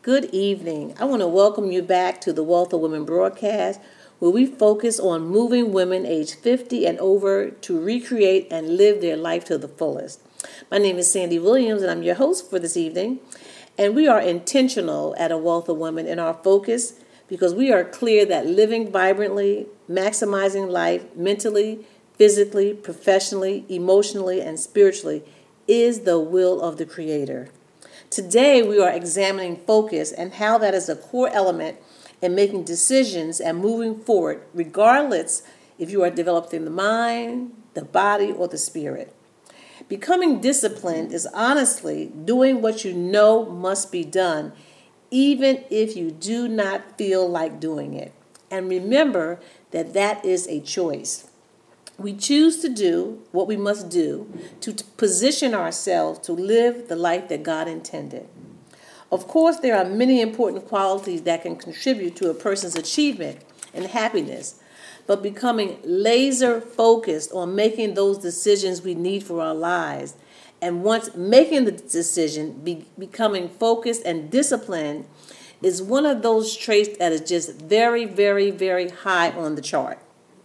Good evening. I want to welcome you back to the Wealth of Women broadcast, where we focus on moving women age 50 and over to recreate and live their life to the fullest. My name is Sandy Williams, and I'm your host for this evening. And we are intentional at A Wealth of Women in our focus because we are clear that living vibrantly, maximizing life mentally, physically, professionally, emotionally, and spiritually is the will of the Creator. Today, we are examining focus and how that is a core element in making decisions and moving forward, regardless if you are developing the mind, the body, or the spirit. Becoming disciplined is honestly doing what you know must be done, even if you do not feel like doing it. And remember that that is a choice. We choose to do what we must do to position ourselves to live the life that God intended. Of course, there are many important qualities that can contribute to a person's achievement and happiness, but becoming laser focused on making those decisions we need for our lives, and once making the decision, becoming focused and disciplined is one of those traits that is just very, very, very high on the chart.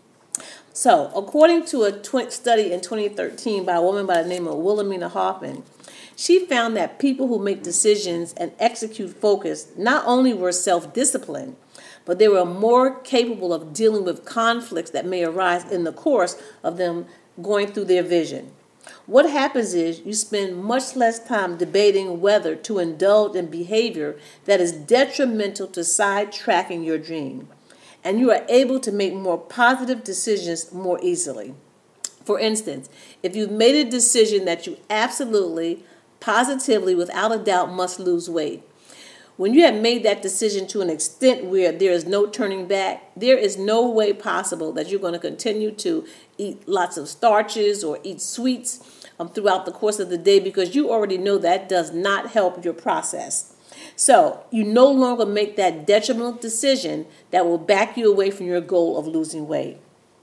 So, according to a study in 2013 by a woman by the name of Wilhelmina Hoffman, she found that people who make decisions and execute focus not only were self-disciplined, but they were more capable of dealing with conflicts that may arise in the course of them going through their vision. What happens is you spend much less time debating whether to indulge in behavior that is detrimental to sidetracking your dream, and you are able to make more positive decisions more easily. For instance, if you've made a decision that you absolutely, positively, without a doubt must lose weight, when you have made that decision to an extent where there is no turning back, there is no way possible that you're going to continue to eat lots of starches or eat sweets throughout the course of the day, because you already know that does not help your process. So you no longer make that detrimental decision that will back you away from your goal of losing weight.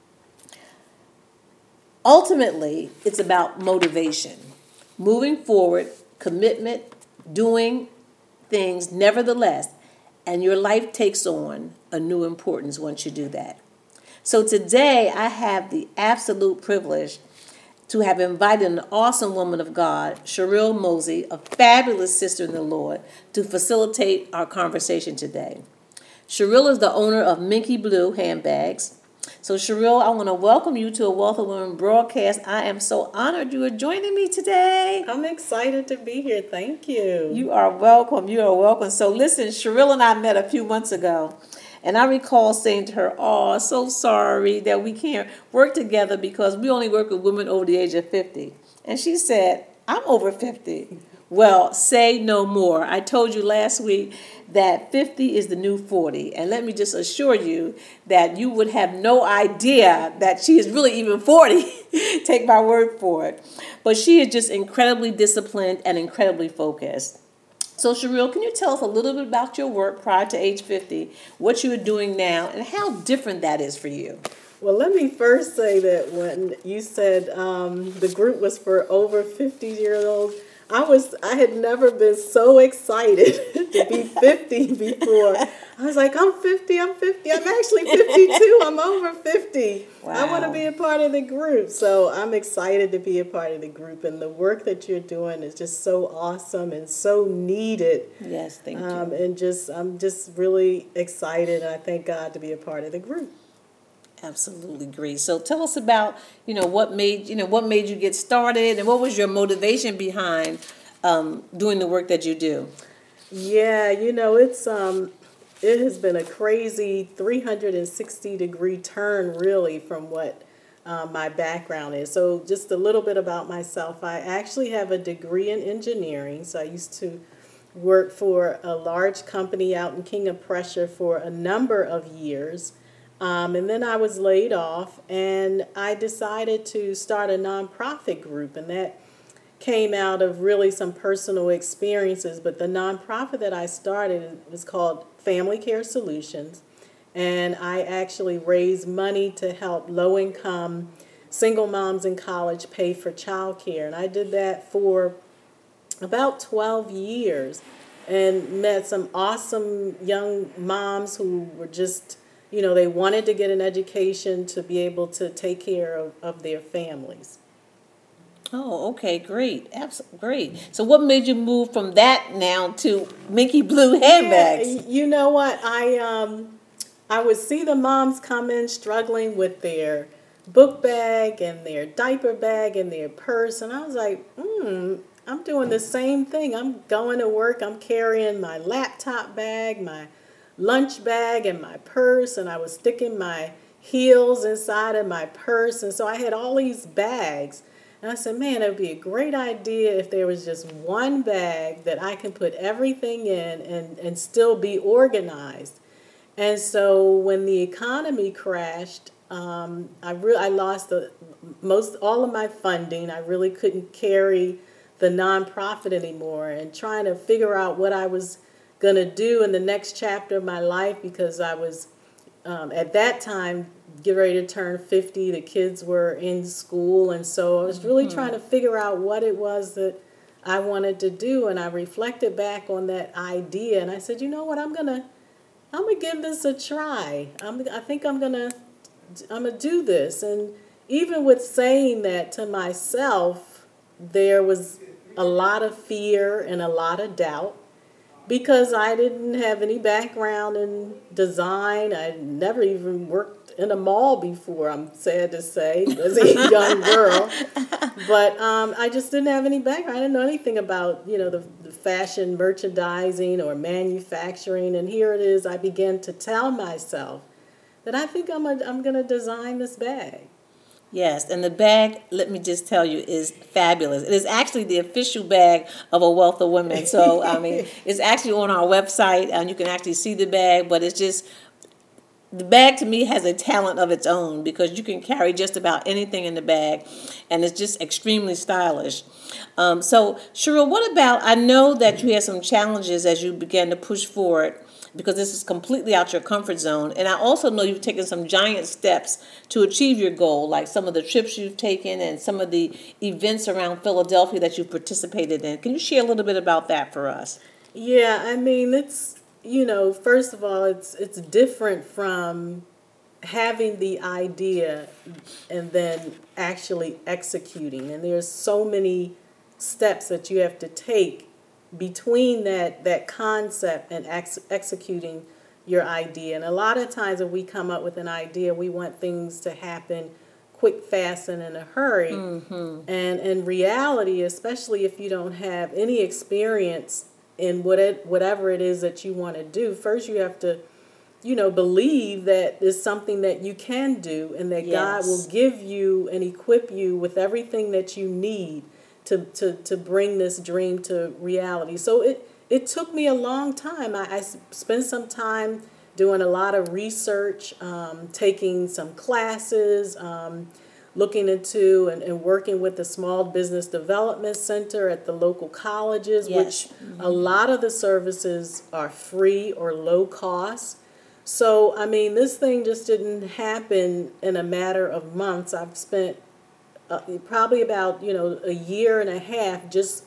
Ultimately, it's about motivation, moving forward, commitment, doing things nevertheless, and your life takes on a new importance once you do that. So today, I have the absolute privilege to have invited an awesome woman of God, Sherrill Mosey, a fabulous sister in the Lord, to facilitate our conversation today. Sherrill is the owner of Minky Blue Handbags. So Sherrill, I want to welcome you to A Wealth of Women broadcast. I am so honored you are joining me today. I'm excited to be here. Thank you. You are welcome. You are welcome. So listen, Sherrill and I met a few months ago. And I recall saying to her, "Oh, so sorry that we can't work together because we only work with women over the age of 50. And she said, "I'm over 50. Well, say no more. I told you last week that 50 is the new 40. And let me just assure you that you would have no idea that she is really even 40. Take my word for it. But she is just incredibly disciplined and incredibly focused. So, Sherrill, can you tell us a little bit about your work prior to age 50, what you are doing now, and how different that is for you? Well, let me first say that when you said the group was for over 50-year-olds, I had never been so excited to be 50 before. I was like, I'm 50, I'm actually 52, I'm over 50. Wow. I want to be a part of the group. So I'm excited to be a part of the group, and the work that you're doing is just so awesome and so needed. Yes, thank you. And I'm just really excited, and I thank God to be a part of the group. Absolutely agree. So tell us about, what made you get started, and what was your motivation behind doing the work that you do? Yeah, it has been a crazy 360-degree turn, really, from what my background is. So just a little bit about myself. I actually have a degree in engineering. So I used to work for a large company out in King of Prussia for a number of years. And then I was laid off, and I decided to start a nonprofit group, and that came out of really some personal experiences. But the nonprofit that I started was called Family Care Solutions, and I actually raised money to help low-income single moms in college pay for childcare, and I did that for about 12 years. and met some awesome young moms who were just, they wanted to get an education to be able to take care of their families. Oh, okay, great. Great. So what made you move from that now to Minky Blue handbags? Yeah, you know what? I would see the moms come in struggling with their book bag and their diaper bag and their purse, and I was like, I'm doing the same thing. I'm going to work, I'm carrying my laptop bag, my lunch bag, and my purse, and I was sticking my heels inside of my purse, and so I had all these bags. And I said, man, it would be a great idea if there was just one bag that I can put everything in and still be organized. And so when the economy crashed, I lost most all of my funding. I really couldn't carry the nonprofit anymore, and trying to figure out what I was going to do in the next chapter of my life, because I was at that time get ready to turn 50. The kids were in school, and so I was really trying to figure out what it was that I wanted to do. And I reflected back on that idea, and I said, you know what, I'm gonna give this a try. I think I'm gonna do this. And even with saying that to myself, there was a lot of fear and a lot of doubt, because I didn't have any background in design. I never even worked in a mall before, I'm sad to say, as a young girl. But I just didn't have any background. I didn't know anything about, the fashion merchandising or manufacturing. And here it is, I began to tell myself that I think I'm going to design this bag. Yes, and the bag, let me just tell you, is fabulous. It is actually the official bag of A Wealth of Women. So, I mean, it's actually on our website, and you can actually see the bag, but it's just, the bag to me has a talent of its own, because you can carry just about anything in the bag, and it's just extremely stylish. So, Cheryl, what about, I know that you had some challenges as you began to push forward, because this is completely out your comfort zone. And I also know you've taken some giant steps to achieve your goal, like some of the trips you've taken and some of the events around Philadelphia that you've participated in. Can you share a little bit about that for us? Yeah, I mean, it's, first of all, it's different from having the idea and then actually executing. And there's so many steps that you have to take between that concept and executing your idea. And a lot of times when we come up with an idea, we want things to happen quick, fast, and in a hurry. And in reality, especially if you don't have any experience in whatever it is that you want to do, first you have to, believe that it's something that you can do, and that God will give you and equip you with everything that you need to bring this dream to reality. So it took me a long time. I spent some time doing a lot of research, taking some classes, looking into and working with the Small Business Development Center at the local colleges, which a lot of the services are free or low cost. So, I mean, this thing just didn't happen in a matter of months. I've spent probably about, a year and a half just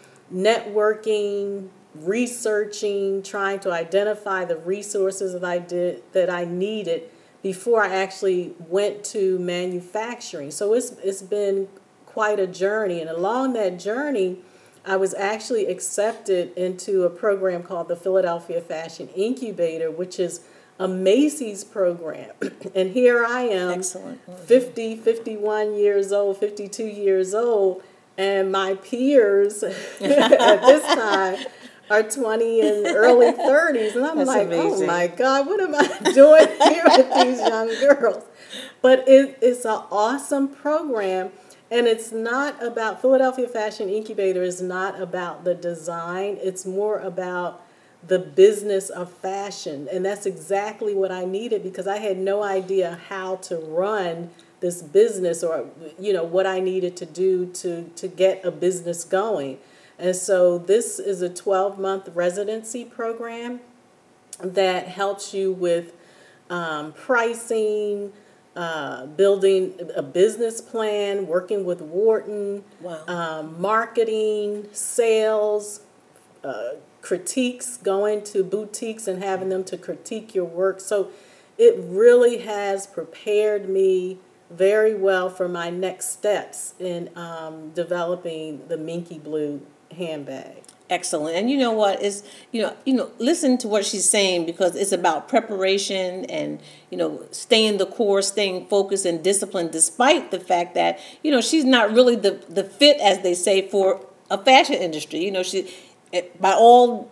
networking, researching, trying to identify the resources that I needed before I actually went to manufacturing. So it's been quite a journey. And along that journey, I was actually accepted into a program called the Philadelphia Fashion Incubator, which is a Macy's program. And here I am, Excellent. 50, 51 years old, 52 years old, and my peers at this time are 20 and early 30s. And I'm That's like, amazing. Oh my God, what am I doing here with these young girls? But it's an awesome program. And it's not about, Philadelphia Fashion Incubator is not about the design. It's more about the business of fashion. And that's exactly what I needed, because I had no idea how to run this business, or what I needed to do to get a business going. And so this is a 12-month residency program that helps you with pricing, building a business plan, working with Wharton, Wow. marketing, sales, critiques, going to boutiques and having them to critique your work. So it really has prepared me very well for my next steps in developing the Minky Blue handbag. Excellent. And you know what is, listen to what she's saying, because it's about preparation and, staying the course, staying focused and disciplined, despite the fact that, she's not really the fit, as they say, for a fashion industry. By all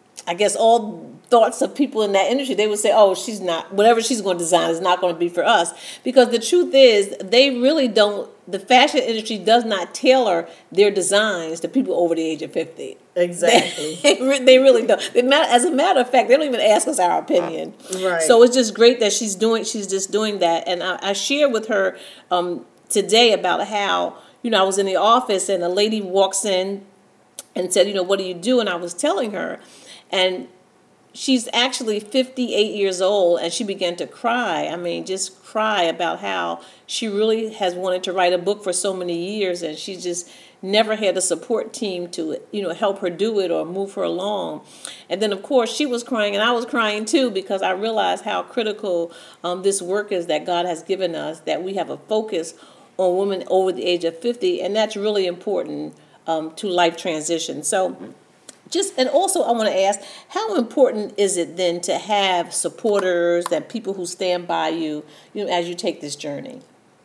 thoughts of people in that industry, they would say, oh, she's not, whatever she's going to design is not going to be for us. Because the truth is, they really don't, the fashion industry does not tailor their designs to people over the age of 50. Exactly. They really don't. As a matter of fact, they don't even ask us our opinion. Right. So it's just great that she's just doing that. And I shared with her today about how, I was in the office and a lady walks in and said, what do you do? And I was telling her, and she's actually 58 years old, and she began to cry. I mean, just cry about how she really has wanted to write a book for so many years, and she just never had a support team to, help her do it or move her along. And then, of course, she was crying, and I was crying too, because I realized how critical this work is that God has given us, that we have a focus on women over the age of 50, and that's really important to life transition. So and also I want to ask, how important is it then to have supporters and people who stand by you, as you take this journey?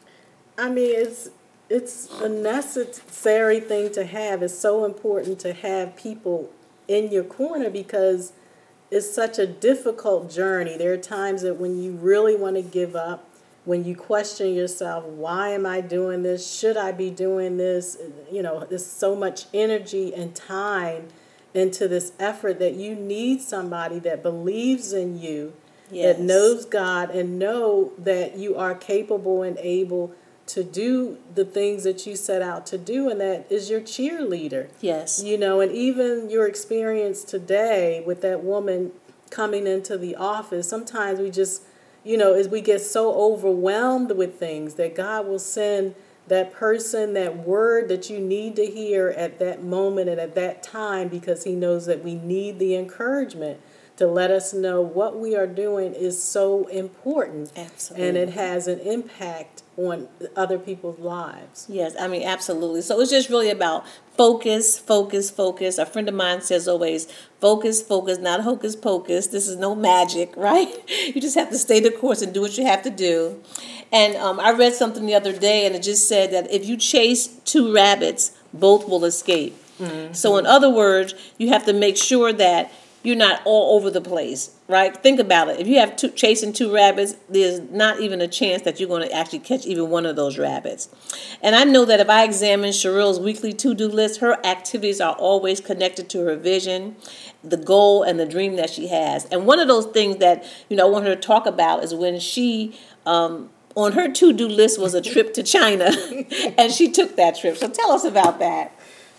I mean, it's a necessary thing to have. It's so important to have people in your corner, because it's such a difficult journey. There are times that when you really want to give up, when you question yourself, why am I doing this? Should I be doing this? There's so much energy and time into this effort that you need somebody that believes in you, yes, that knows God, and know that you are capable and able to do the things that you set out to do, and that is your cheerleader. Yes. And even your experience today with that woman coming into the office, sometimes we just, as we get so overwhelmed with things, that God will send that person, that word that you need to hear at that moment and at that time, because he knows that we need the encouragement to let us know what we are doing is so important. Absolutely. And it has an impact on other people's lives. Yes, I mean, absolutely. So it's just really about focus, focus, focus. A friend of mine says always, focus, focus, not hocus pocus. This is no magic, right? You just have to stay the course and do what you have to do. And I read something the other day, and it just said that if you chase two rabbits, both will escape. Mm-hmm. So in other words, you have to make sure that you're not all over the place, right? Think about it. If you have chasing two rabbits, there's not even a chance that you're going to actually catch even one of those rabbits. And I know that if I examine Sherrill's weekly to-do list, her activities are always connected to her vision, the goal, and the dream that she has. And one of those things that, I want her to talk about is when she, on her to-do list was a trip to China, and she took that trip. So tell us about that.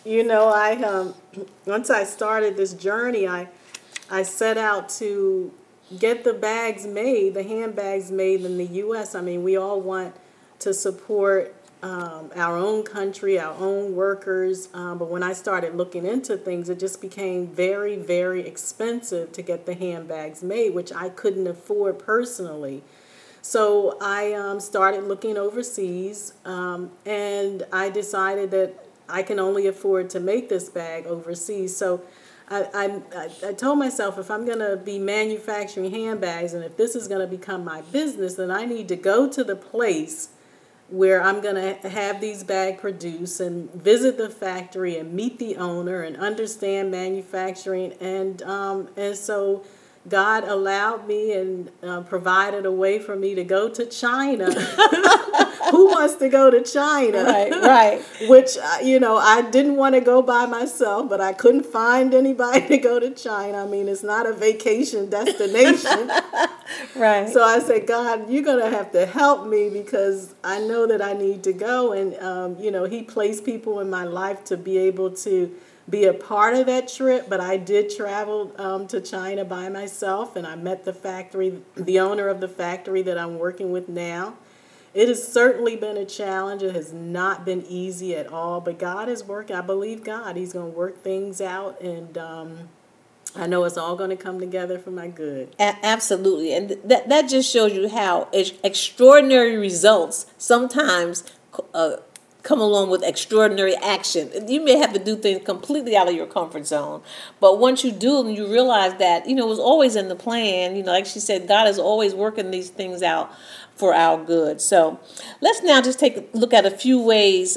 I once I started this journey, I set out to get the bags made, the handbags made in the U.S. I mean, we all want to support our own country, our own workers. But when I started looking into things, it just became very, very expensive to get the handbags made, which I couldn't afford personally. So I started looking overseas, and I decided that I can only afford to make this bag overseas. So I told myself, if I'm going to be manufacturing handbags, and if this is going to become my business, then I need to go to the place where I'm going to have these bags produced and visit the factory and meet the owner and understand manufacturing. And so God allowed me and provided a way for me to go to China. Who wants to go to China? Right. Which, I didn't want to go by myself, but I couldn't find anybody to go to China. I mean, it's not a vacation destination. Right. So I said, God, you're going to have to help me, because I know that I need to go. And, he placed people in my life to be able to be a part of that trip, but I did travel to China by myself, and I met the owner of the factory that I'm working with now. It has certainly been a challenge. It has not been easy at all, but God is working. I believe God. He's going to work things out, and I know it's all going to come together for my good. Absolutely. And that just shows you how extraordinary results sometimes come along with extraordinary action. You may have to do things completely out of your comfort zone. But once you do them, you realize that, it was always in the plan. Like she said, God is always working these things out for our good. So let's now just take a look at a few ways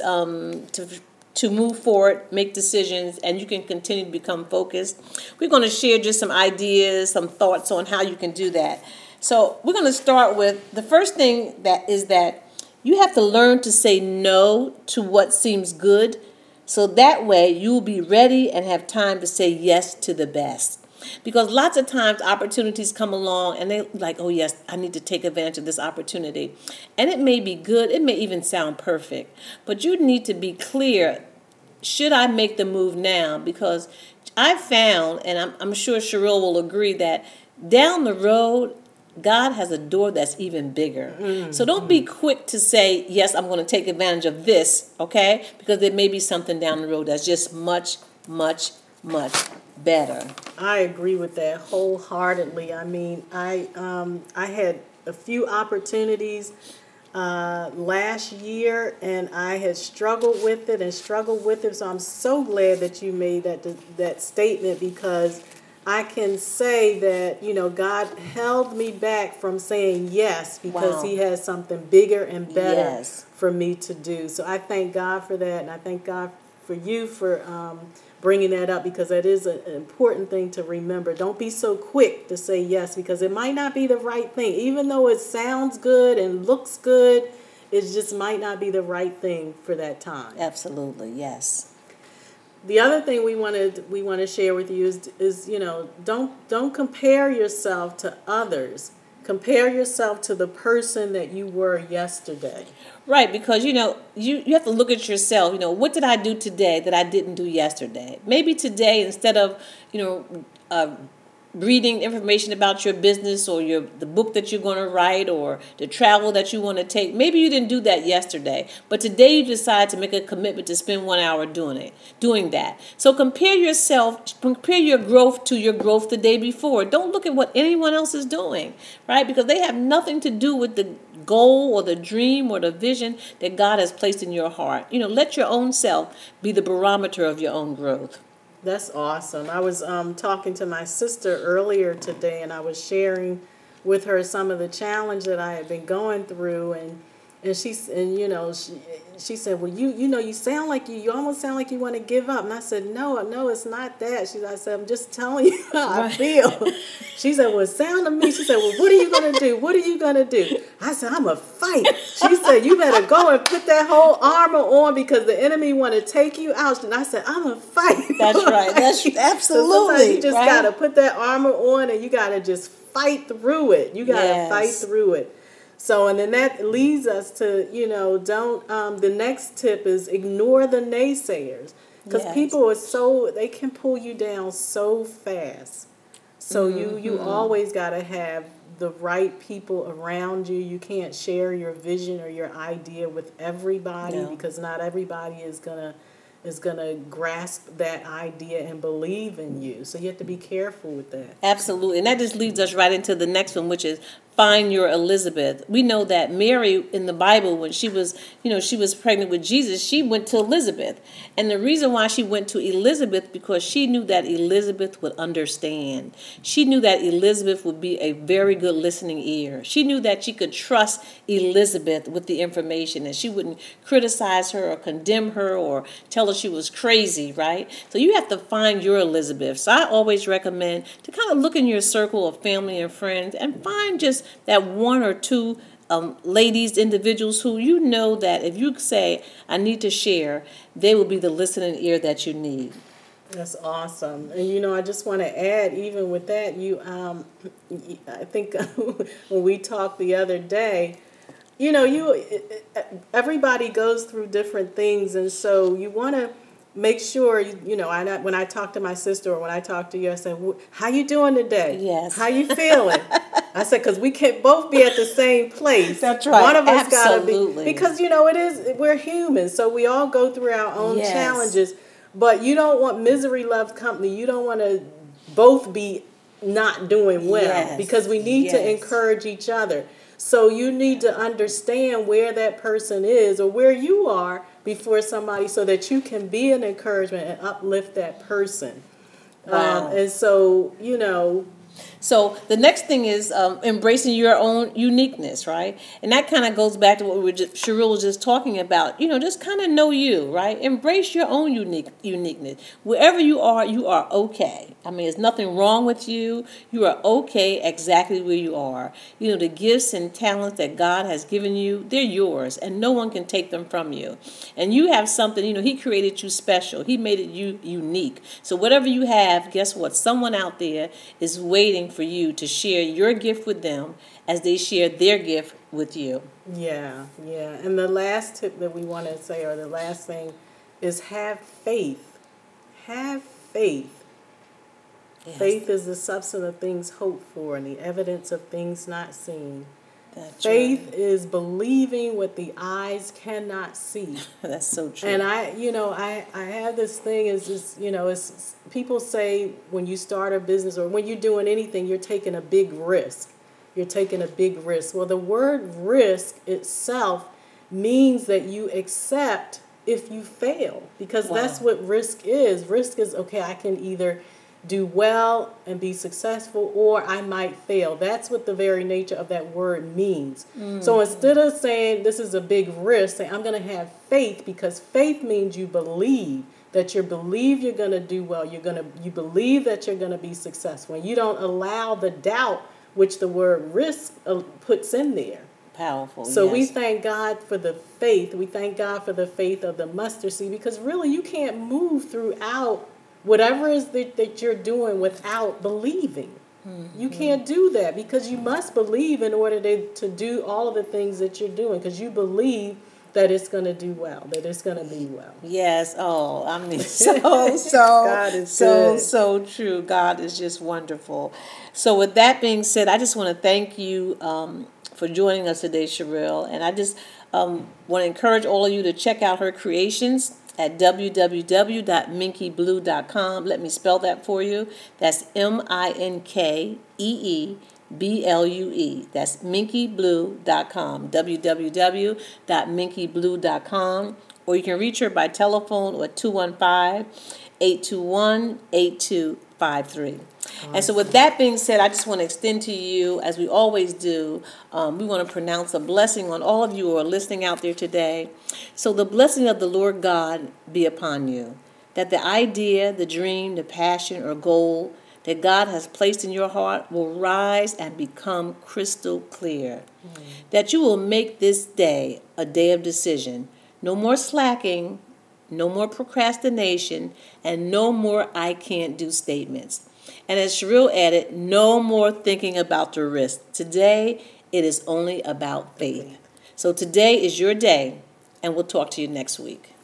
to move forward, make decisions, and you can continue to become focused. We're going to share just some ideas, some thoughts on how you can do that. So we're going to start with the first thing that you have to learn to say no to what seems good, so that way you'll be ready and have time to say yes to the best. Because lots of times opportunities come along and they're like, oh yes, I need to take advantage of this opportunity. And it may be good, it may even sound perfect, but you need to be clear, should I make the move now? Because I found, and I'm sure Cheryl will agree, that down the road, God has a door that's even bigger. Mm-hmm. So don't be quick to say, yes, I'm going to take advantage of this, okay? Because there may be something down the road that's just much, much, much better. I agree with that wholeheartedly. I mean, I had a few opportunities last year, and I had struggled with it. So I'm so glad that you made that statement, because I can say that, God held me back from saying yes, because He has something bigger and better for me to do. So I thank God for that, and I thank God for you for bringing that up, because that is an important thing to remember. Don't be so quick to say yes, because it might not be the right thing. Even though it sounds good and looks good, it just might not be the right thing for that time. Absolutely, yes. The other thing we want to share with you is don't compare yourself to others. Compare yourself to the person that you were yesterday. Right, because, you have to look at yourself. What did I do today that I didn't do yesterday? Maybe today, instead of, reading information about your business or the book that you're going to write or the travel that you want to take, maybe you didn't do that yesterday, but today you decide to make a commitment to spend 1 hour doing that. So compare your growth to your growth the day before. Don't look at what anyone else is doing, right? Because they have nothing to do with the goal or the dream or the vision that God has placed in your heart. Let your own self be the barometer of your own growth. That's awesome. I was talking to my sister earlier today, and I was sharing with her some of the challenge that I had been going through, and she said, well, you sound like you almost sound like you want to give up. And I said, no, it's not that. I said, I'm just telling you how I feel. She said, well, it sounded to me. She said, well, what are you going to do? What are you going to do? I said, I'm going to fight. She said, you better go and put that whole armor on, because the enemy want to take you out. And I said, I'm going to fight. That's right. That's absolutely. So sometimes you just got to put that armor on, and you got to just fight through it. You got to fight through it. So, and then that leads us to, the next tip is ignore the naysayers, because people they can pull you down so fast. So you always got to have the right people around you. You can't share your vision or your idea with everybody, because not everybody is going to grasp that idea and believe in you. So you have to be careful with that. Absolutely. And that just leads us right into the next one, which is find your Elizabeth. We know that Mary in the Bible, when she was pregnant with Jesus, she went to Elizabeth. And the reason why she went to Elizabeth, because she knew that Elizabeth would understand. She knew that Elizabeth would be a very good listening ear. She knew that she could trust Elizabeth with the information, and she wouldn't criticize her or condemn her or tell her she was crazy, right? So you have to find your Elizabeth. So I always recommend to kind of look in your circle of family and friends and find just that one or two ladies, individuals who you know that if you say, I need to share, they will be the listening ear that you need. That's awesome. And, I just want to add, even with that, I think when we talked the other day, everybody goes through different things. And so you want to make sure, when I talk to my sister or when I talk to you, I say, how you doing today? Yes. How you feeling? I said, because we can't both be at the same place. That's right. One of us got to be. Because, we're human. So we all go through our own challenges. But you don't want misery loves company. You don't want to both be not doing well, Yes. because we need to Yes. encourage each other. So you need to understand where that person is or where you are before somebody, so that you can be an encouragement and uplift that person. Wow. And so, you know, So the next thing is embracing your own uniqueness, right? And that kind of goes back to what Cheryl was just talking about. Just kind of know you, right? Embrace your own uniqueness. Wherever you are okay. I mean, there's nothing wrong with you. You are okay exactly where you are. The gifts and talents that God has given you, they're yours, and no one can take them from you. And you have something, He created you special. He made it you unique. So whatever you have, guess what? Someone out there is waiting for you to share your gift with them as they share their gift with you. yeah, yeah. And the last tip that we want to say, or the last thing, is have faith. Have faith. Yes. Faith is the substance of things hoped for and the evidence of things not seen. That's Faith right. is believing what the eyes cannot see. That's so true. And I have this thing is just, it's people say when you start a business or when you're doing anything, you're taking a big risk. You're taking a big risk. Well, the word risk itself means that you accept if you fail, because Wow. that's what risk is. Risk is, okay, I can either do well and be successful, or I might fail. That's what the very nature of that word means. So instead of saying this is a big risk, say I'm going to have faith, because faith means you believe that you're going to do well. You believe that you're going to be successful. And you don't allow the doubt, which the word risk puts in there. Powerful. So yes. we thank God for the faith. We thank God for the faith of the mustard seed, because really you can't move throughout whatever it is that you're doing without believing. Mm-hmm. You can't do that, because you must believe in order to do all of the things that you're doing, because you believe that it's going to do well, that it's going to be well. Yes. Oh, I mean, God is good. so true. God is just wonderful. So with that being said, I just want to thank you for joining us today, Cheryl. And I just want to encourage all of you to check out her creations at www.minkeeblue.com. Let me spell that for you. That's MINKEEBLUE. That's minkeeblue.com. www.minkeeblue.com. Or you can reach her by telephone at 215-821-8253. Awesome. And so with that being said, I just want to extend to you, as we always do, we want to pronounce a blessing on all of you who are listening out there today. So the blessing of the Lord God be upon you, that the idea, the dream, the passion, or goal that God has placed in your heart will rise and become crystal clear. That you will make this day a day of decision. No more slacking, no more procrastination, and no more I can't do statements. And as Cheryl added, no more thinking about the risk. Today, it is only about faith. So today is your day, and we'll talk to you next week.